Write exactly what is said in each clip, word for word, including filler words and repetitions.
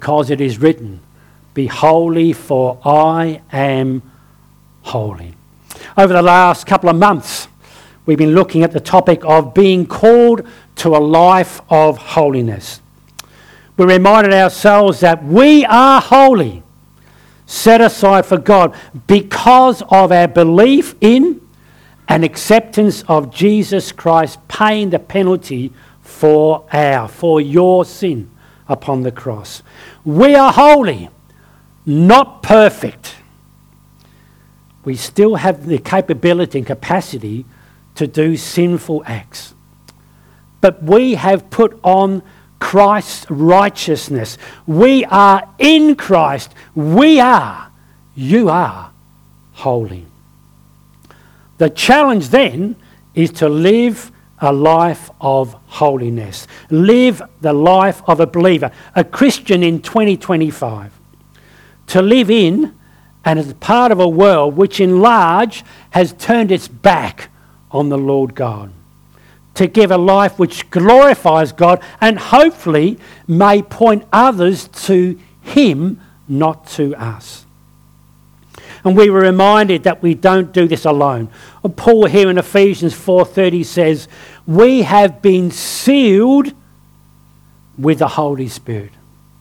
because it is written, "Be holy, for I am holy." Over the last couple of months, we've been looking at the topic of being called to a life of holiness. We reminded ourselves that we are holy, set aside for God because of our belief in and acceptance of Jesus Christ paying the penalty for our, for your sin upon the cross. We are holy, not perfect. We still have the capability and capacity to do sinful acts. But we have put on Christ's righteousness. We are in Christ. We are, you are holy. The challenge then is to live a life of holiness. Live the life of a believer, a Christian in twenty twenty-five. To live in and as part of a world which in large has turned its back on the Lord God. To give a life which glorifies God and hopefully may point others to Him, not to us. And we were reminded that we don't do this alone. Paul here in Ephesians four thirty says, we have been sealed with the Holy Spirit.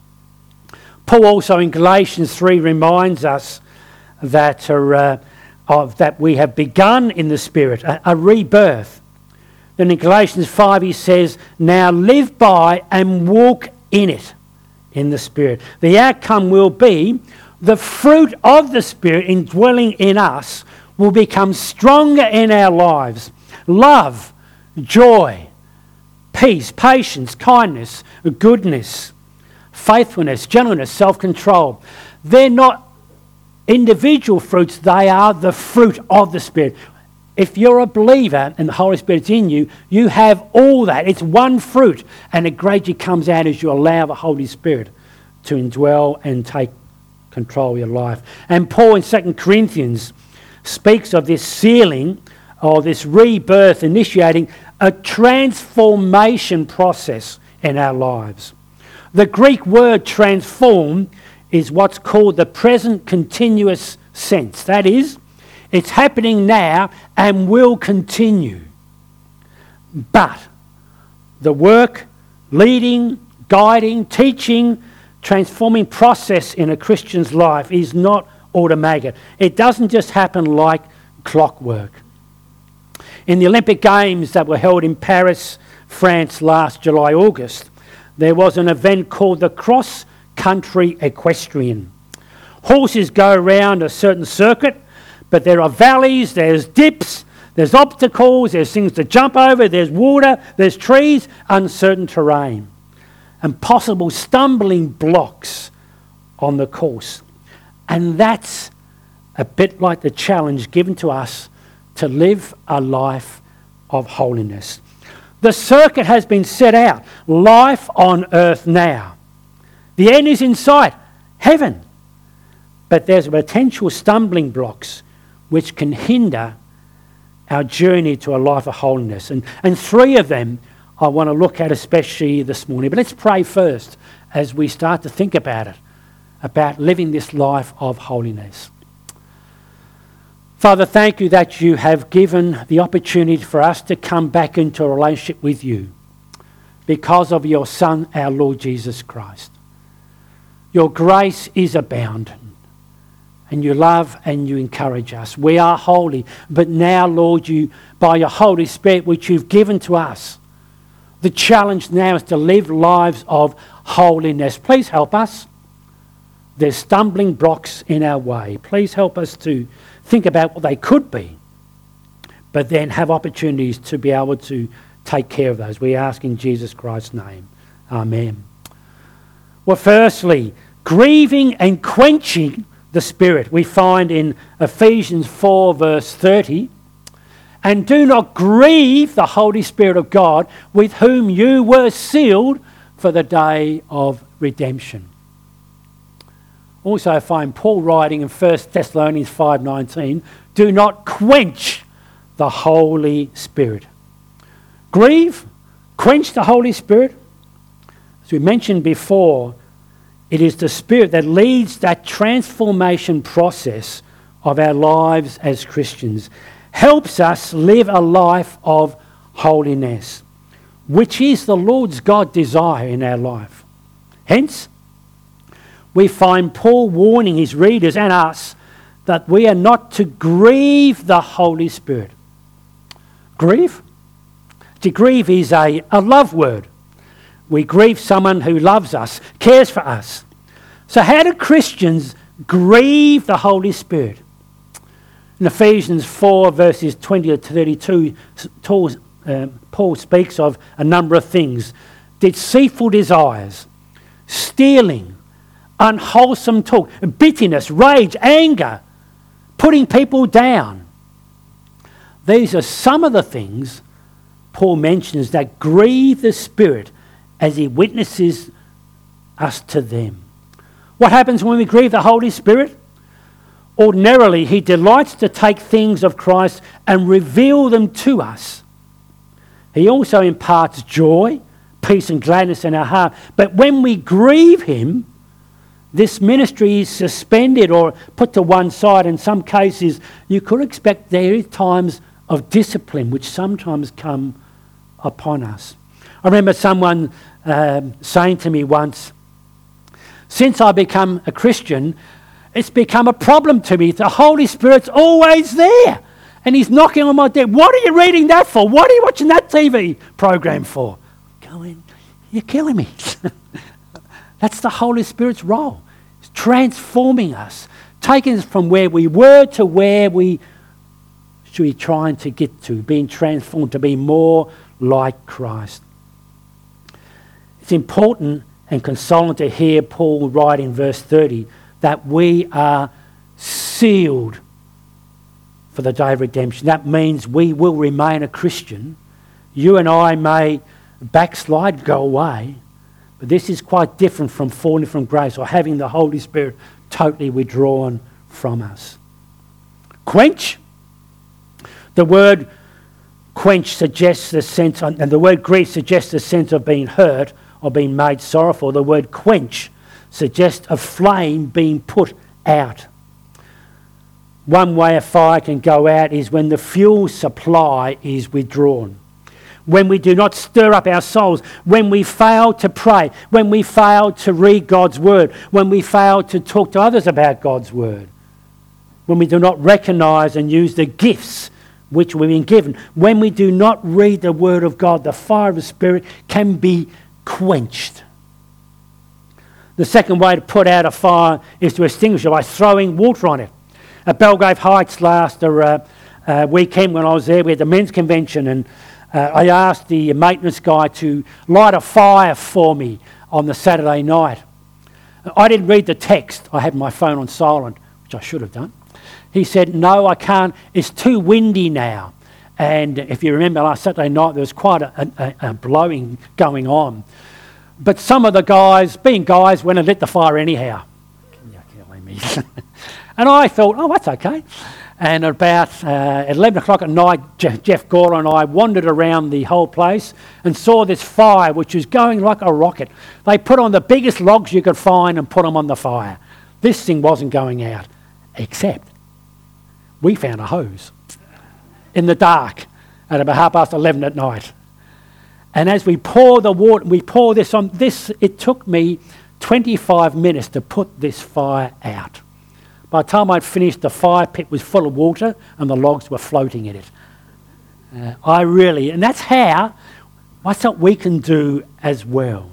Paul also in Galatians three reminds us that, uh, of, that we have begun in the Spirit, a, a rebirth. Then in Galatians five he says, now live by and walk in it, in the Spirit. The outcome will be the fruit of the Spirit indwelling in us will become stronger in our lives. Love, joy, peace, patience, kindness, goodness, faithfulness, gentleness, self-control. They're not individual fruits, they are the fruit of the Spirit. If you're a believer and the Holy Spirit's in you, you have all that. It's one fruit, and it gradually comes out as you allow the Holy Spirit to indwell and take control of your life. And Paul in Second Corinthians speaks of this sealing, or this rebirth, initiating a transformation process in our lives. The Greek word transform is what's called the present continuous sense. That is, it's happening now and will continue. But the work, leading, guiding, teaching, transforming process in a Christian's life is not automatic. It doesn't just happen like clockwork. In the Olympic Games that were held in Paris, France last July, August, there was an event called the cross-country equestrian. Horses go around a certain circuit, but there are valleys, there's dips, there's obstacles, there's things to jump over, there's water, there's trees, uncertain terrain, and possible stumbling blocks on the course. And that's a bit like the challenge given to us to live a life of holiness. The circuit has been set out, life on earth now. The end is in sight, heaven. But there's potential stumbling blocks which can hinder our journey to a life of holiness. And, and three of them I want to look at especially this morning. But let's pray first as we start to think about it, about living this life of holiness. Father, thank you that you have given the opportunity for us to come back into a relationship with you because of your Son, our Lord Jesus Christ. Your grace is abound, and you love and you encourage us. We are holy, but now, Lord, you, by your Holy Spirit, which you've given to us, the challenge now is to live lives of holiness. Please help us. There's stumbling blocks in our way. Please help us to think about what they could be, but then have opportunities to be able to take care of those. We ask in Jesus Christ's name. Amen. Well, firstly, grieving and quenching the Spirit. We find in Ephesians four verse thirty, and do not grieve the Holy Spirit of God, with whom you were sealed for the day of redemption. Also I find Paul writing in First Thessalonians five nineteen, do not quench the Holy Spirit. Grieve, quench the Holy Spirit. As we mentioned before, It is the Spirit that leads that transformation process of our lives as Christians, helps us live a life of holiness, which is the Lord's God desire in our life. Hence, we find Paul warning his readers and us that we are not to grieve the Holy Spirit. Grieve? To grieve is a, a love word. We grieve someone who loves us, cares for us. So how do Christians grieve the Holy Spirit? In Ephesians four, verses twenty to thirty-two, Paul, uh, Paul speaks of a number of things. Deceitful desires, stealing, unwholesome talk, bitterness, rage, anger, putting people down. These are some of the things Paul mentions that grieve the Spirit as he witnesses us to them. What happens when we grieve the Holy Spirit? Ordinarily, he delights to take things of Christ and reveal them to us. He also imparts joy, peace and gladness in our heart. But when we grieve him, this ministry is suspended or put to one side. In some cases, you could expect there is times of discipline which sometimes come upon us. I remember someone um, saying to me once, since I become a Christian, it's become a problem to me. The Holy Spirit's always there and he's knocking on my door. What are you reading that for? What are you watching that T V program for? Going, you're killing me. That's the Holy Spirit's role. It's transforming us, taking us from where we were to where we should be trying to get to, being transformed to be more like Christ. It's important and consoling to hear Paul write in verse thirty that we are sealed for the day of redemption. That means we will remain a Christian. You and I may backslide, go away, but this is quite different from falling from grace or having the Holy Spirit totally withdrawn from us. Quench. The word quench suggests the sense, and the word grief suggests the sense of being hurt or being made sorrowful. The word quench suggests a flame being put out. One way a fire can go out is when the fuel supply is withdrawn. When we do not stir up our souls, when we fail to pray, when we fail to read God's word, when we fail to talk to others about God's word, when we do not recognise and use the gifts which we've been given, when we do not read the word of God, the fire of the Spirit can be quenched. The second way to put out a fire is to extinguish it by throwing water on it. At Belgrave Heights last uh, uh, weekend when I was there, we had the men's convention, and uh, I asked the maintenance guy to light a fire for me on the Saturday night. I didn't read the text. I had my phone on silent, which I should have done. He said, no, I can't. It's too windy now. And if you remember last Saturday night, there was quite a, a, a blowing going on. But some of the guys, being guys, went and lit the fire anyhow. You're killing me. And I thought, oh, that's okay. And about uh, eleven o'clock at night, Jeff, Jeff Gawler and I wandered around the whole place and saw this fire, which was going like a rocket. They put on the biggest logs you could find and put them on the fire. This thing wasn't going out, except we found a hose in the dark at about half past eleven at night. And as we pour the water, we pour this on, this, it took me twenty-five minutes to put this fire out. By the time I'd finished, the fire pit was full of water and the logs were floating in it. Uh, I really, and that's how, that's what we can do as well.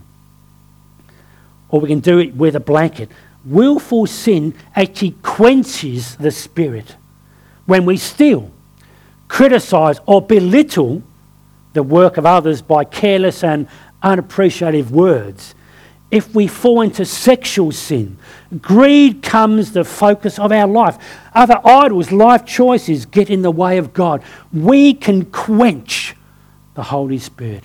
Or we can do it with a blanket. Willful sin actually quenches the Spirit. When we steal, criticise or belittle the work of others by careless and unappreciative words, if we fall into sexual sin, greed comes the focus of our life. Other idols, life choices get in the way of God. We can quench the Holy Spirit.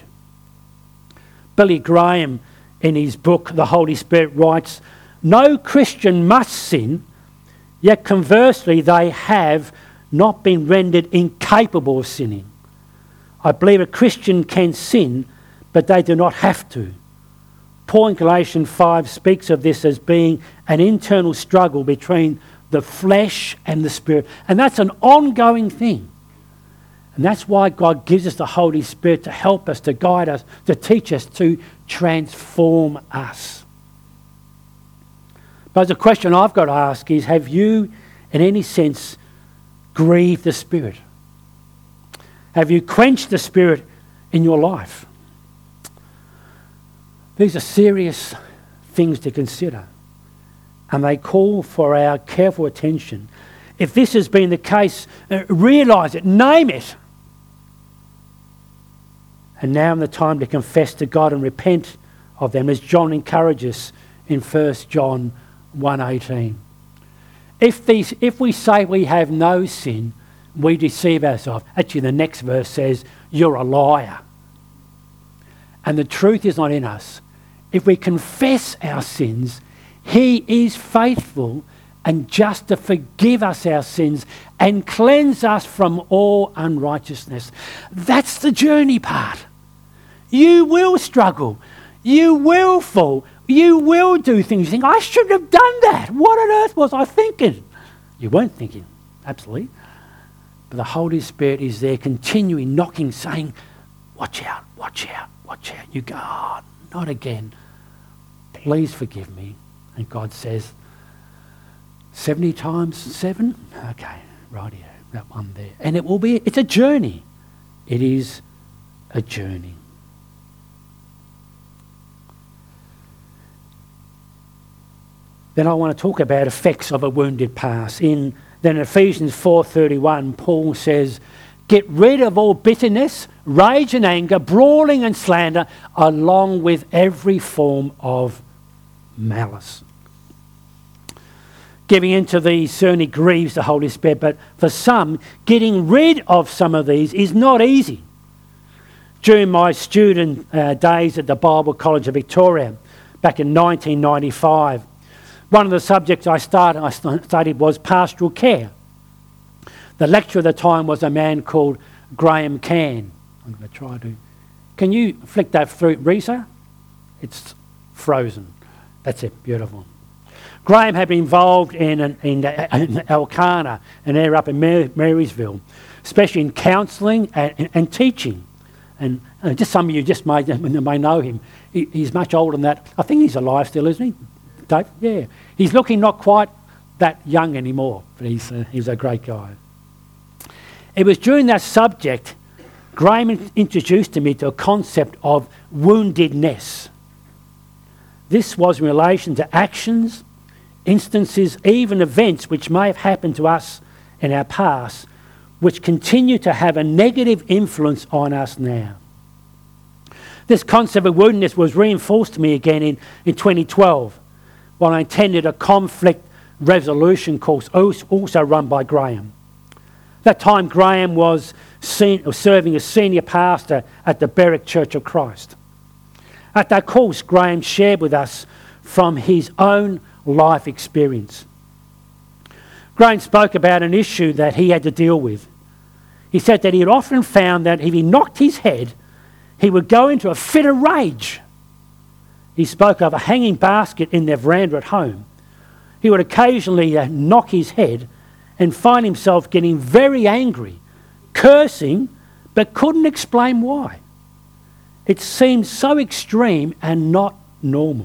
Billy Graham, in his book, The Holy Spirit, writes, no Christian must sin, yet conversely they have not been rendered incapable of sinning. I believe a Christian can sin, but they do not have to. Paul in Galatians five speaks of this as being an internal struggle between the flesh and the spirit. And that's an ongoing thing. And that's why God gives us the Holy Spirit to help us, to guide us, to teach us, to transform us. But the question I've got to ask is, have you, in any sense, grieved the Spirit? Have you quenched the Spirit in your life? These are serious things to consider, and they call for our careful attention. If this has been the case, uh, realise it, name it. And now is the time to confess to God and repent of them, as John encourages in First John one eighteen. If these, if we say we have no sin, we deceive ourselves. Actually, the next verse says, you're a liar. And the truth is not in us. If we confess our sins, he is faithful and just to forgive us our sins and cleanse us from all unrighteousness. That's the journey part. You will struggle. You will fall. You will do things. You think, I shouldn't have done that. What on earth was I thinking? You weren't thinking, absolutely. But the Holy Spirit is there continuing knocking, saying, watch out, watch out, watch out. You go, oh, not again. Please forgive me. And God says, seventy times seven? Okay, right here, that one there. And it will be, it's a journey. It is a journey. Then I want to talk about effects of a wounded past. In then Ephesians four thirty-one, Paul says, get rid of all bitterness, rage and anger, brawling and slander, along with every form of malice. Giving into these certainly grieves the Holy Spirit, but for some, getting rid of some of these is not easy. During my student uh, days at the Bible College of Victoria, back in nineteen ninety-five, one of the subjects I, started, I studied was pastoral care. The lecturer at the time was a man called Graham Cann. I'm going to try to... Can you flick that through, Risa? It's frozen. That's it, beautiful. Graham had been involved in, in, in Elkanah, an area up in Mar- Marysville, especially in counselling and, and, and teaching. And uh, just some of you just may, may know him. He, he's much older than that. I think he's alive still, isn't he, Dave? Yeah. He's looking not quite that young anymore, but he's, uh, he's a great guy. It was during that subject, Graham introduced me to a concept of woundedness. This was in relation to actions, instances, even events which may have happened to us in our past, which continue to have a negative influence on us now. This concept of woundedness was reinforced to me again in, in twenty twelve, when I attended a conflict resolution course also run by Graham. That time Graham was, sen- was serving as senior pastor at the Berwick Church of Christ. At that course, Graham shared with us from his own life experience. Graham spoke about an issue that he had to deal with. He said that he had often found that if he knocked his head, he would go into a fit of rage. He spoke of a hanging basket in their veranda at home. He would occasionally uh, knock his head and find himself getting very angry, cursing, but couldn't explain why. It seemed so extreme and not normal.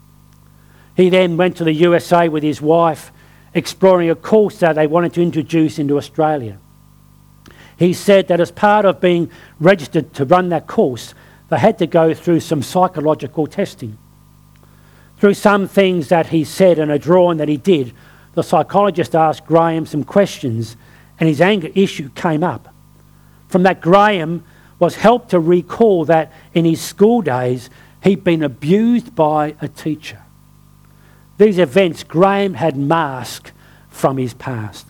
He then went to the U S A with his wife, exploring a course that they wanted to introduce into Australia. He said that as part of being registered to run that course, they had to go through some psychological testing. Through some things that he said and a drawing that he did, the psychologist asked Graham some questions and his anger issue came up. From that, Graham was helped to recall that in his school days he'd been abused by a teacher. These events Graham had masked from his past.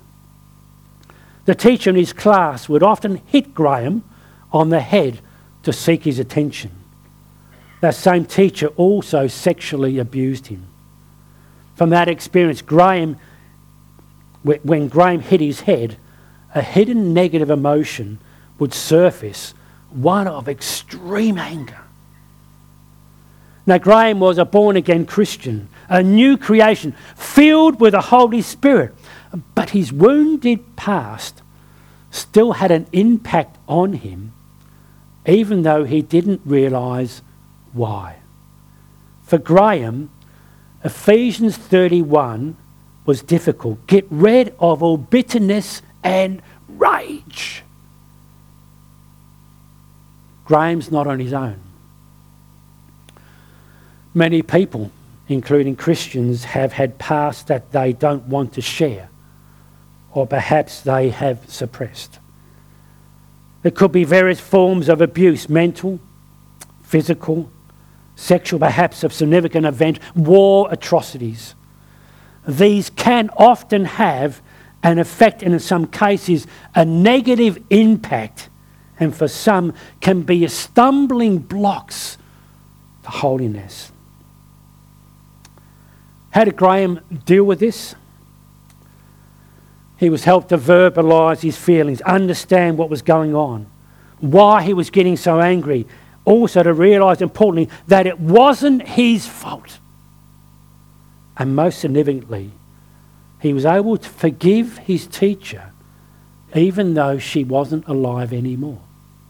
The teacher in his class would often hit Graham on the head to seek his attention. That same teacher also sexually abused him. From that experience, Graham, when Graham hit his head, a hidden negative emotion would surface, one of extreme anger. Now, Graham was a born-again Christian, a new creation, filled with the Holy Spirit. But his wounded past still had an impact on him, even though he didn't realise why. For Graham, Ephesians thirty-one was difficult. Get rid of all bitterness and rage. Graham's not on his own. Many people, including Christians, have had past that they don't want to share, or perhaps they have suppressed. There could be various forms of abuse, mental, physical, sexual, perhaps of significant event, war, atrocities. These can often have an effect, and in some cases a negative impact, and for some can be a stumbling blocks to holiness. How did Graham deal with this? He was helped to verbalise his feelings, understand what was going on, why he was getting so angry, also to realise, importantly, that it wasn't his fault. And most significantly, he was able to forgive his teacher even though she wasn't alive anymore,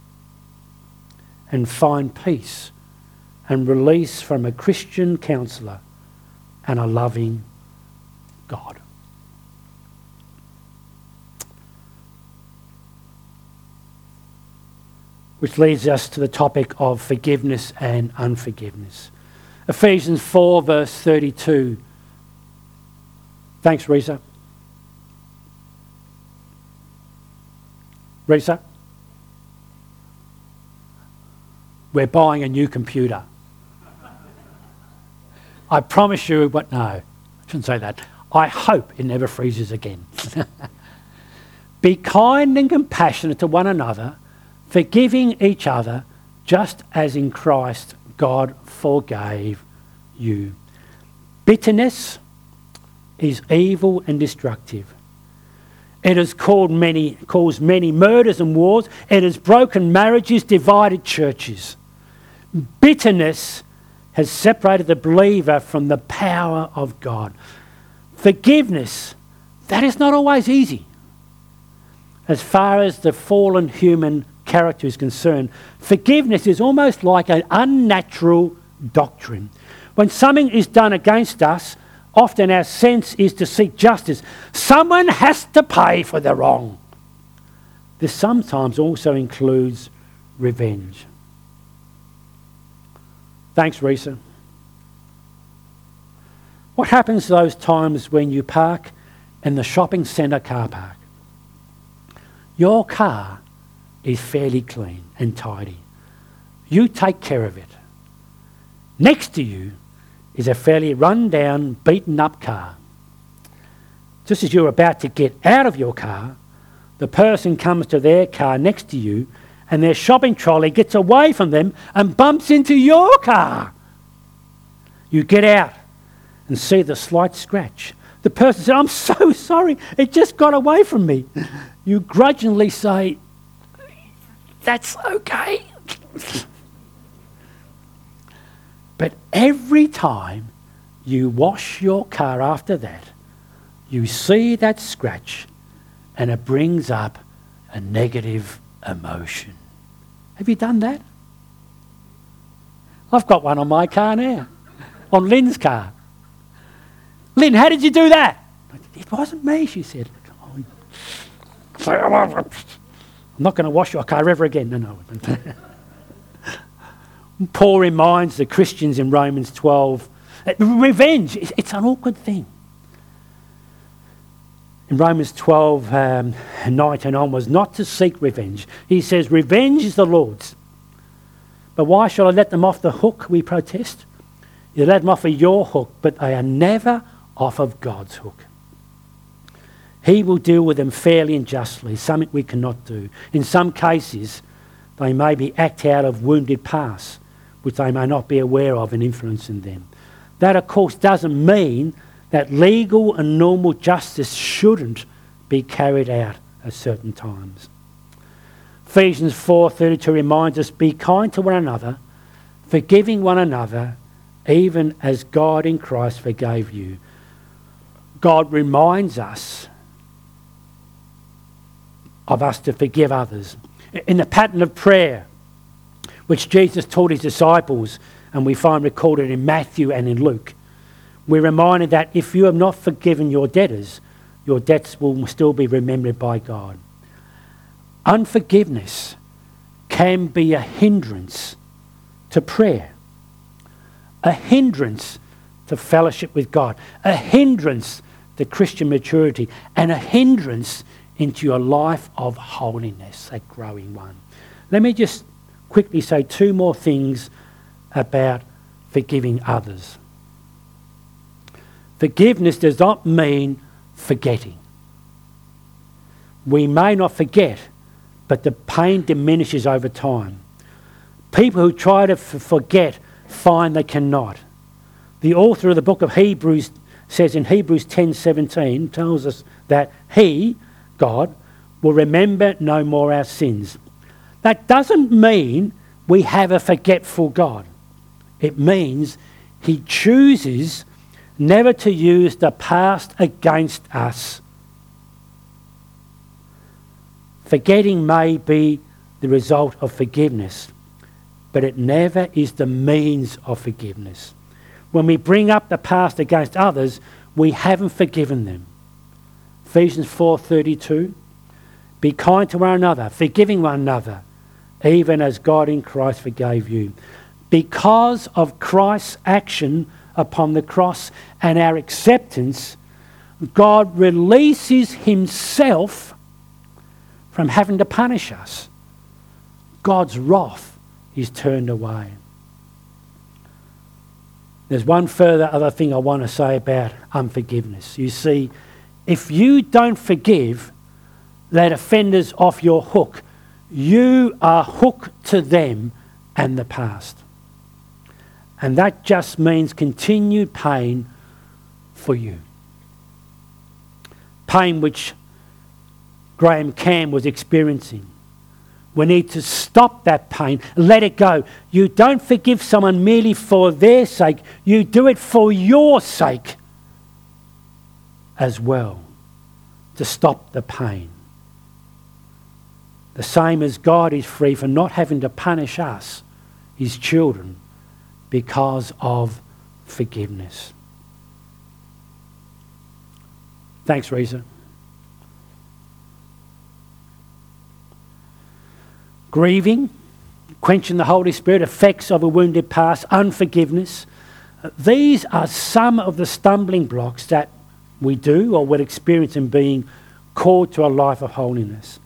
and find peace and release from a Christian counsellor and a loving God. Which leads us to the topic of forgiveness and unforgiveness. Ephesians four verse thirty-two. Thanks, Risa. Risa? We're buying a new computer. I promise you, but no, I shouldn't say that. I hope it never freezes again. Be kind and compassionate to one another, forgiving each other, just as in Christ God forgave you. Bitterness is evil and destructive. It has caused many, caused many murders and wars. It has broken marriages, divided churches. Bitterness has separated the believer from the power of God. Forgiveness, that is not always easy. As far as the fallen human character is concerned, forgiveness is almost like an unnatural doctrine. When something is done against us, often our sense is to seek justice. Someone has to pay for the wrong. This sometimes also includes revenge. Thanks, Risa. What happens those times when you park in the shopping centre car park? Your car is fairly clean and tidy. You take care of it. Next to you is a fairly run-down, beaten-up car. Just as you're about to get out of your car, the person comes to their car next to you and their shopping trolley gets away from them and bumps into your car. You get out and see the slight scratch. The person said, "I'm so sorry, it just got away from me." You grudgingly say, "That's okay." But every time you wash your car after that, you see that scratch and it brings up a negative emotion. Have you done that? I've got one on my car now, on Lynn's car. "Lynn, how did you do that?" "It wasn't me," she said. "I'm not going to wash your car ever again." No, no. Paul reminds the Christians in Romans twelve, revenge, it's an awkward thing. In Romans twelve, um, nineteen onwards, not to seek revenge. He says, "Revenge is the Lord's. But why shall I let them off the hook?" We protest. You let them off of your hook, but they are never off of God's hook. He will deal with them fairly and justly, something we cannot do. In some cases, they may be act out of wounded past, which they may not be aware of and influencing them. That, of course, doesn't mean that legal and normal justice shouldn't be carried out at certain times. Ephesians four thirty-two reminds us, "Be kind to one another, forgiving one another, even as God in Christ forgave you. God reminds us of us to forgive others. In the pattern of prayer, which Jesus taught his disciples, and we find recorded in Matthew and in Luke, we're reminded that if you have not forgiven your debtors, your debts will still be remembered by God. Unforgiveness can be a hindrance to prayer, a hindrance to fellowship with God, a hindrance to Christian maturity, and a hindrance into your life of holiness, that growing one. Let me just quickly say two more things about forgiving others. Forgiveness does not mean forgetting. We may not forget, but the pain diminishes over time. People who try to f- forget find they cannot. The author of the book of Hebrews says in Hebrews ten seventeen, tells us that he, God, will remember no more our sins. That doesn't mean we have a forgetful God. It means he chooses never to use the past against us. Forgetting may be the result of forgiveness, but it never is the means of forgiveness. When we bring up the past against others, we haven't forgiven them. Ephesians four thirty-two, be kind to one another, forgiving one another, even as God in Christ forgave you. Because of Christ's action upon the cross and our acceptance, God releases himself from having to punish us. God's wrath is turned away. There's one further other thing I want to say about unforgiveness. You see, if you don't forgive, let offenders off your hook. You are hooked to them and the past. And that just means continued pain for you. Pain which Graham Cam was experiencing. We need to stop that pain, let it go. You don't forgive someone merely for their sake, you do it for your sake as well, to stop the pain. The same as God is free from not having to punish us, his children, because of forgiveness. Thanks, Reza. Grieving, quenching the Holy Spirit, effects of a wounded past, unforgiveness. These are some of the stumbling blocks that we do or will experience in being called to a life of holiness.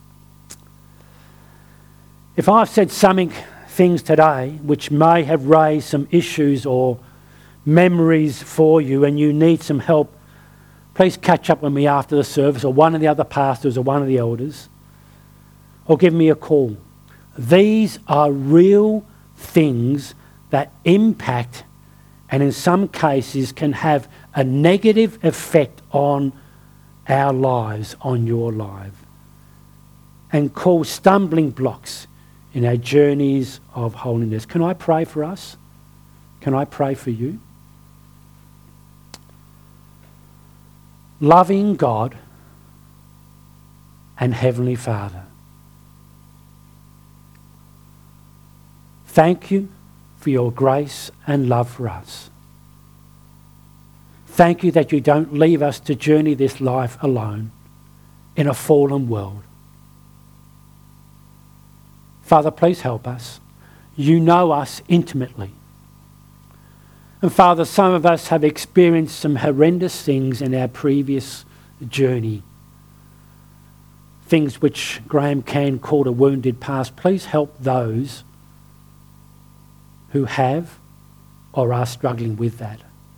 If I've said something, things today which may have raised some issues or memories for you and you need some help, please catch up with me after the service, or one of the other pastors or one of the elders, or give me a call. These are real things that impact and in some cases can have a negative effect on our lives, on your life, and cause stumbling blocks in our journeys of holiness. Can I pray for us? Can I pray for you? Loving God and Heavenly Father, thank you for your grace and love for us. Thank you that you don't leave us to journey this life alone in a fallen world. Father, please help us. You know us intimately. And Father, some of us have experienced some horrendous things in our previous journey. Things which Graham Can called a wounded past. Please help those who have or are struggling with that.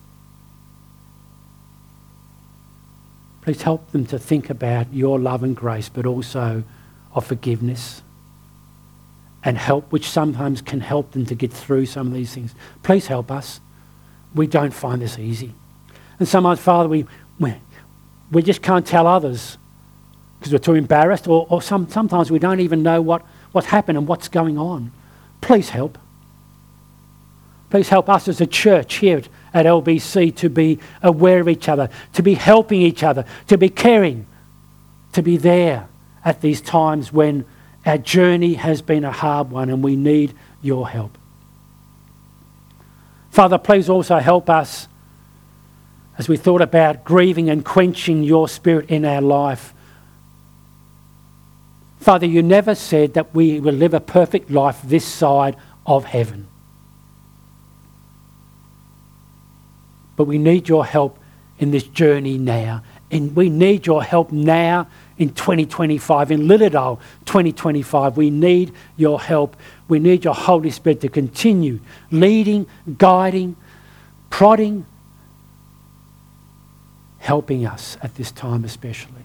Please help them to think about your love and grace, but also of forgiveness and help, which sometimes can help them to get through some of these things. Please help us. We don't find this easy. And sometimes, Father, we we, we just can't tell others because we're too embarrassed, or, or some, sometimes we don't even know what, what's happened and what's going on. Please help. Please help us as a church here at L B C to be aware of each other, to be helping each other, to be caring, to be there at these times when our journey has been a hard one and we need your help. Father, please also help us as we thought about grieving and quenching your Spirit in our life. Father, you never said that we will live a perfect life this side of heaven. But we need your help in this journey now. And we need your help now in twenty twenty-five, in Lilydale twenty twenty-five. We need your help. We need your Holy Spirit to continue leading, guiding, prodding, helping us at this time especially.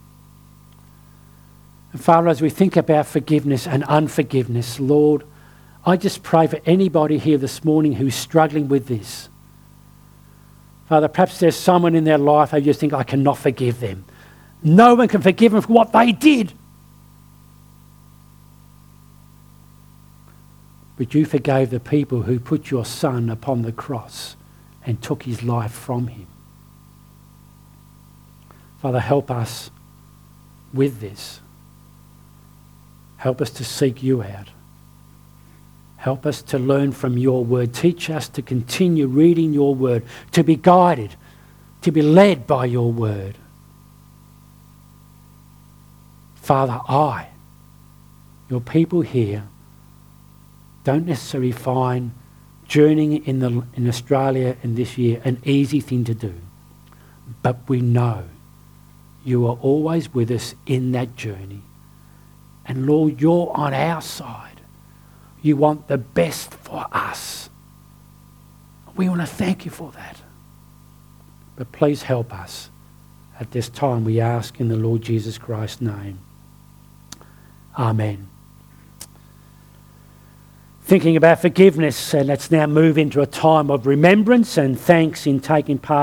And Father, as we think about forgiveness and unforgiveness, Lord, I just pray for anybody here this morning who's struggling with this. Father, perhaps there's someone in their life who just think, I cannot forgive them. No one can forgive them for what they did. But you forgave the people who put your Son upon the cross and took his life from him. Father, help us with this. Help us to seek you out. Help us to learn from your word. Teach us to continue reading your word, to be guided, to be led by your word. Father, I, your people here, don't necessarily find journeying in, the, in Australia in this year an easy thing to do. But we know you are always with us in that journey. And Lord, you're on our side. You want the best for us. We want to thank you for that. But please help us at this time, we ask in the Lord Jesus Christ's name. Amen. Thinking about forgiveness, and let's now move into a time of remembrance and thanks in taking part